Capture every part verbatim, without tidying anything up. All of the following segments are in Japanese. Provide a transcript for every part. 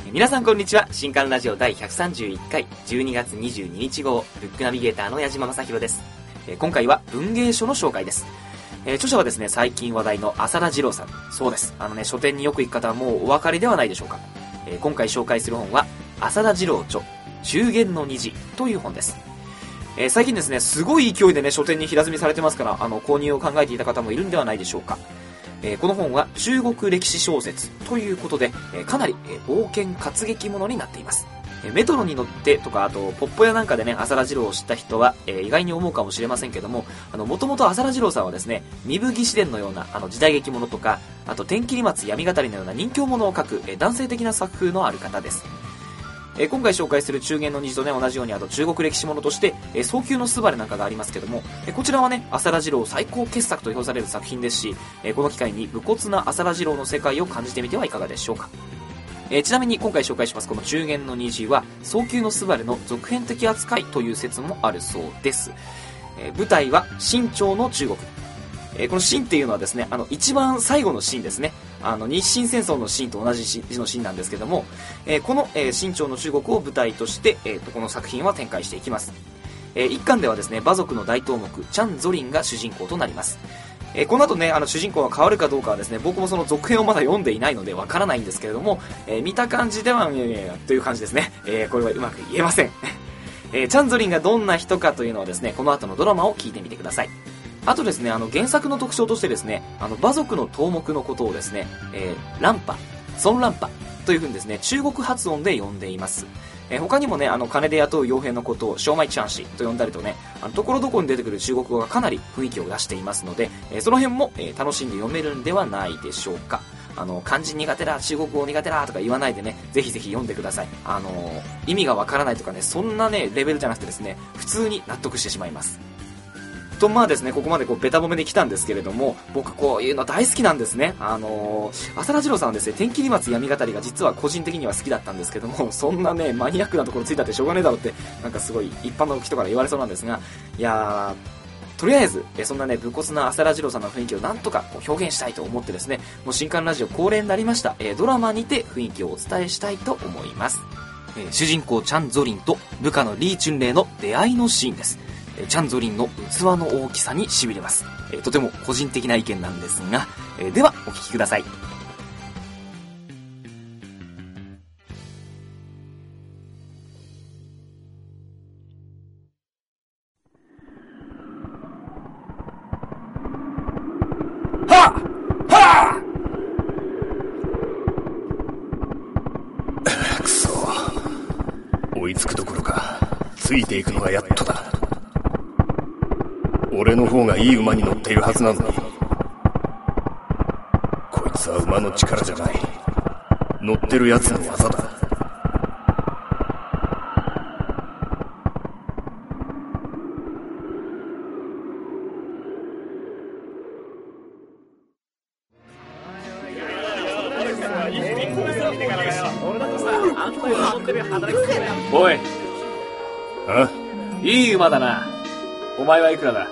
皆さんこんにちは。新刊ラジオ第ひゃくさんじゅういっかいじゅうにがつにじゅうににち号ブックナビゲーターの矢島正宏です。今回は文芸書の紹介です。著者はですね、最近話題の浅田次郎さん。そうです。あのね、書店によく行く方はもうお分かりではないでしょうか。今回紹介する本は浅田次郎著中間の虹という本です。えー、最近ですね、すごい勢いでね、書店に平積みされてますから、あの、購入を考えていた方もいるんではないでしょうか。えー、この本は中国歴史小説ということで、えー、かなり、えー、冒険活劇ものになっています。えー、メトロに乗ってとか、あと、ポッポ屋なんかでね、浅田次郎を知った人は、えー、意外に思うかもしれませんけども、あの、もともと浅田次郎さんはですね、壬生義士伝のような、あの、時代劇ものとか、あと、天切松闇語りのような人形ものを書く、えー、男性的な作風のある方です。えー、今回紹介する中間の虹とね、同じようにあと中国歴史ものとして、えー、早急のスバルなんかがありますけども、えー、こちらはね、浅田次郎最高傑作と評される作品ですし、えー、この機会に武骨な浅田次郎の世界を感じてみてはいかがでしょうか。えー、ちなみに今回紹介しますこの中間の虹は、早急のスバルの続編的扱いという説もあるそうです。えー、舞台は清朝の中国。えー、この清っていうのはですね、あの一番最後の清ですね。あの日清戦争の清と同じ字の清なんですけども、えー、この、えー、清朝の中国を舞台として、えー、とこの作品は展開していきます。えー、一巻ではですね、馬族の大頭目チャン・ゾリンが主人公となります。えー、この後ね、あの主人公が変わるかどうかはですね、僕もその続編をまだ読んでいないのでわからないんですけれども、えー、見た感じでは、いやいやいやという感じですね。えー、これはうまく言えません。えー、チャン・ゾリンがどんな人かというのはですね、この後のドラマを聞いてみてください。あとですね、あの原作の特徴としてですね、あの馬族の頭目のことをですね、えー、ランパ、ソンランパというふうにですね、中国発音で呼んでいます。えー、他にもね、あの金で雇う傭兵のことをショーマイチャンシと呼んだりとね、あのところどころに出てくる中国語がかなり雰囲気を出していますので、えー、その辺も、えー、楽しんで読めるんではないでしょうか。あの漢字苦手だ、中国語苦手だとか言わないでね、ぜひぜひ読んでください。あのー、意味がわからないとかね、そんなねレベルじゃなくてですね、普通に納得してしまいます。とまあですね、ここまでこうベタ褒めで来たんですけれども、僕こういうの大好きなんですね。あのー、浅田次郎さんはですね、天切松闇語りが実は個人的には好きだったんですけども、そんなねマニアックなところついたってしょうがねえだろってなんかすごい一般の人から言われそうなんですが、いやーとりあえずそんなね武骨な浅田次郎さんの雰囲気をなんとかこう表現したいと思ってですね、もう新刊ラジオ恒例になりました、えー、ドラマにて雰囲気をお伝えしたいと思います。えー、主人公チャン・ゾリンと部下のリー・チュンレイの出会いのシーンです。チャン・ゾリンの器の大きさに痺れます。えー、とても個人的な意見なんですが、えー、ではお聞きください。 はっはっくそ、追いつくどころかついていくのがやっとだ。俺の方がいい馬に乗っているはずなのに、こいつは馬の力じゃない、乗ってる奴の技だ。 おい、 あ？ いい馬だな。お前はいくらだ？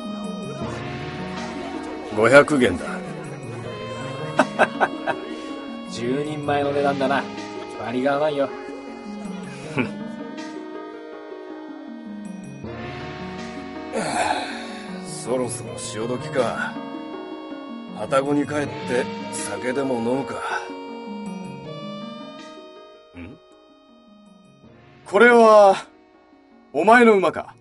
ごひゃくげんだ。 十人前の値段だな。割が合わんよ。 そろそろ潮時か。旅籠に帰って酒でも飲むか。ん？ これはお前の馬か？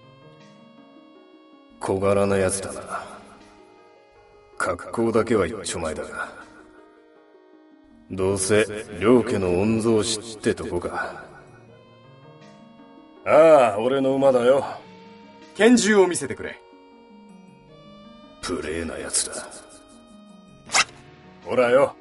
小柄なやつだな。格好だけは一丁前だが、どうせ両家の御曹司ってとこか。ああ、俺の馬だよ。 拳銃を見せてくれ。 無礼なやつだ。ほらよ、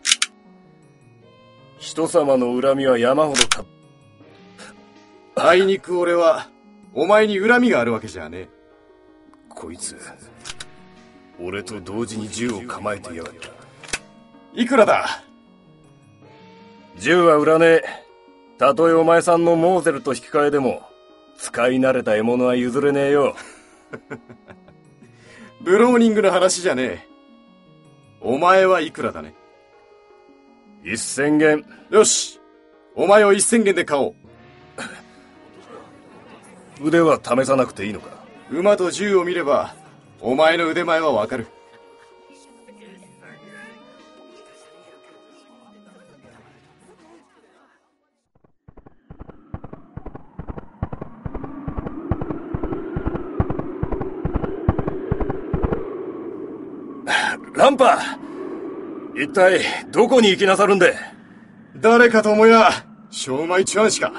人様の恨みは山ほどか。 あいにく俺はお前に恨みがあるわけじゃねえ。 こいつ俺と同時に銃を構えてやがった。 いくらだ？ 銃は売らねえ。たとえお前さんのモーゼルと引き換えでも使い慣れた獲物は譲れねえよ。 ブローニングの話じゃねえ。お前はいくらだね？ 一千元。 よし、 お前を一千元で買おう。 腕は試さなくていいのか？ 馬と銃を見ればお前の腕前はわかる。 ランパ、一体どこに行きなさるんで？ 誰かと思や小米チュアン氏か。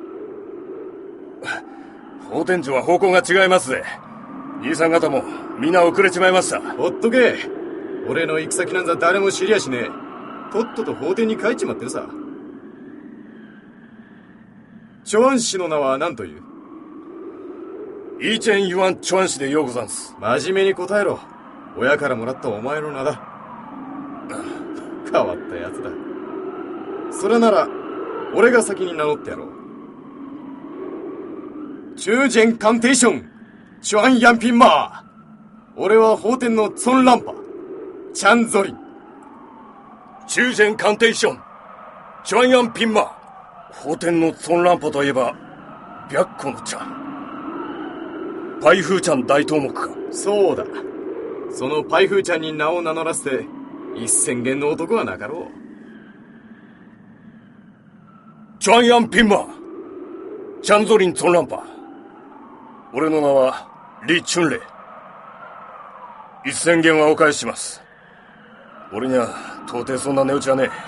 法天町は方向が違いますぜ。兄さん方もみんな遅れちまいました。 ほっとけ。俺の行く先なんざ誰も知りやしねえ。とっとと法廷に帰っちまってるさ。チュアン氏の名は何という？ イーチェン・ユアン・チュアン氏でようござんす。 真面目に答えろ。親からもらったお前の名だ。変わったやつだ。それなら俺が先に名乗ってやろう。中堅鑑定ションチュアンヤンピンマー。俺は法天のツォンランパチャンゾリン。 中堅鑑定ションチュアンヤンピンマー。法天のツォンランパといえば白虎のちゃん、パイフーちゃん大頭目か。 そうだ。そのパイフーちゃんに名を名乗らせて一千元の男はなかろう。 チュアンヤンピンマー、チャンゾリンツォンランパ。俺の名はリ・チュンレイ。一千元はお返しします。俺には到底そんな値打ちはね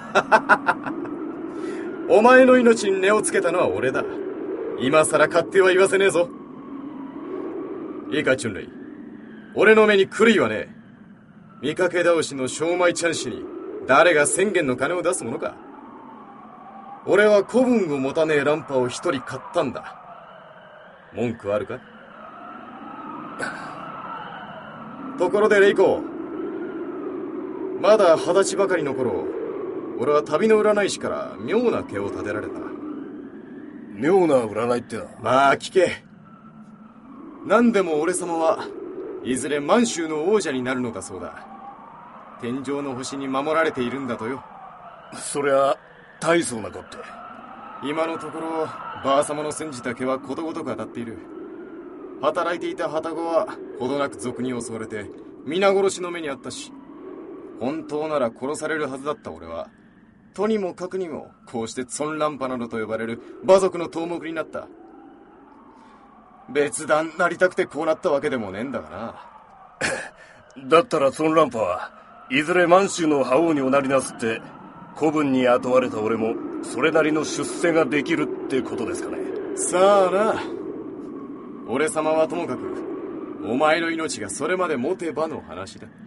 え。お前の命に値をつけたのは俺だ。今さら勝手は言わせねえぞ。いいかチュンレイ、俺の目に狂いはねえ。見かけ倒しの小米チャン氏に誰が千元の金を出すものか。俺は子分を持たねえランパを一人買ったんだ。文句あるか？ところでレイコ、まだ二十歳ばかりの頃、俺は旅の占い師から妙な毛を立てられた。 妙な占いってのは？ まあ聞け。何でも俺様はいずれ満州の王者になるのだそうだ。天上の星に守られているんだとよ。 そりゃ大層なこって。 今のところばあ様の煎じた毛はことごとく当たっている。働いていた旅籠はほどなく賊に襲われて皆殺しの目にあったし、本当なら殺されるはずだった俺はとにもかくにもこうしてツォンランパなどと呼ばれる馬族の頭目になった。別段なりたくてこうなったわけでもねえんだがな。だったらツォンランパはいずれ満州の覇王におなりなすって子分に雇われた俺もそれなりの出世ができるってことですかね。 さあな。俺様はともかくお前の命がそれまで持てばの話だ。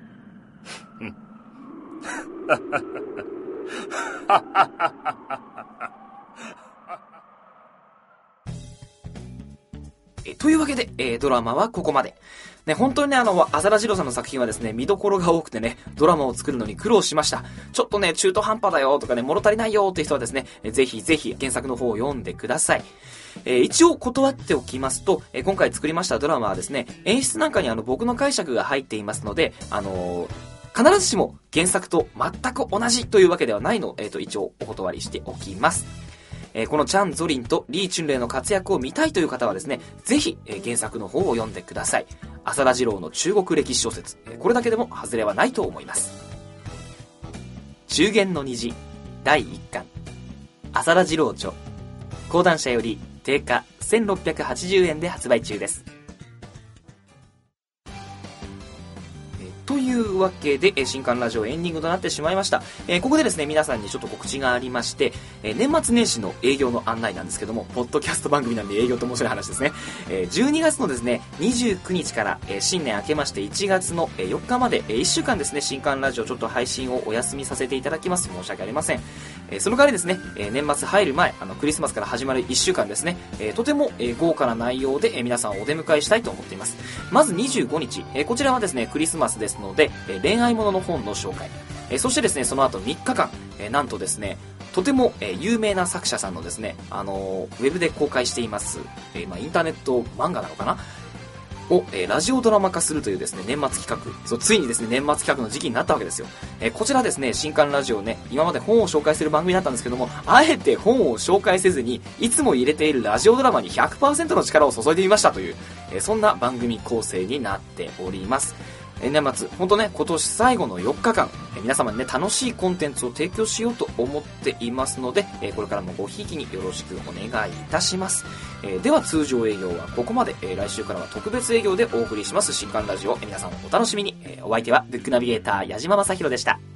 えというわけで、えー、ドラマはここまで。ね、本当にね、あの、浅田次郎さんの作品はですね、見どころが多くてね、ドラマを作るのに苦労しました。ちょっとね、中途半端だよとかね、物足りないよっていう人はですね、えぜひぜひ原作の方を読んでください。えー、一応断っておきますと、えー、今回作りましたドラマはですね、演出なんかにあの、僕の解釈が入っていますので、あのー、必ずしも原作と全く同じというわけではないのを、えーと、一応お断りしておきます。えー、このチャン・ゾリンとリー・チュンレイの活躍を見たいという方はですね、ぜひ、えー、原作の方を読んでください。浅田次郎の中国歴史小説、えー、これだけでも外れはないと思います。中元の虹だいいっかん、浅田次郎著、講談社より定価せんろっぴゃくはちじゅうえんで発売中です。というわけで、新刊ラジオエンディングとなってしまいました。えー、ここでですね、皆さんにちょっと告知がありまして、えー、年末年始の営業の案内なんですけども、ポッドキャスト番組なんで営業と面白い話ですね。えー、じゅうにがつのですね、にじゅうくにちから、えー、新年明けましていちがつのよっかまで、えー、いっしゅうかんですね、新刊ラジオちょっと配信をお休みさせていただきます。申し訳ありません。えー、その代わりですね、えー、年末入る前、あの、クリスマスから始まるいっしゅうかんですね、えー、とても、えー、豪華な内容で、えー、皆さんをお出迎えしたいと思っています。まずにじゅうごにち、えー、こちらはですね、クリスマスですので、えー、恋愛ものの本の紹介、えー、そしてですね、その後みっかかん、えー、なんとですね、とても、えー、有名な作者さんのですね、あのー、ウェブで公開しています、えーまあ、インターネット漫画なのかな、 を、えー、ラジオドラマ化するというですね、年末企画。そう、ついにですね、年末企画の時期になったわけですよ。えー、こちらですね、新刊ラジオね、今まで本を紹介する番組だったんですけども、あえて本を紹介せずに、いつも入れているラジオドラマに ひゃくパーセント の力を注いでみましたという、えー、そんな番組構成になっております。年末、ほんとね、今年最後のよっかかん、え皆様にね、楽しいコンテンツを提供しようと思っていますので、えこれからもごひいきによろしくお願いいたします。えでは、通常営業はここまで。え来週からは特別営業でお送りします新刊ラジオ。え皆さんお楽しみに。えお相手は、ブックナビゲーター、矢島正宏でした。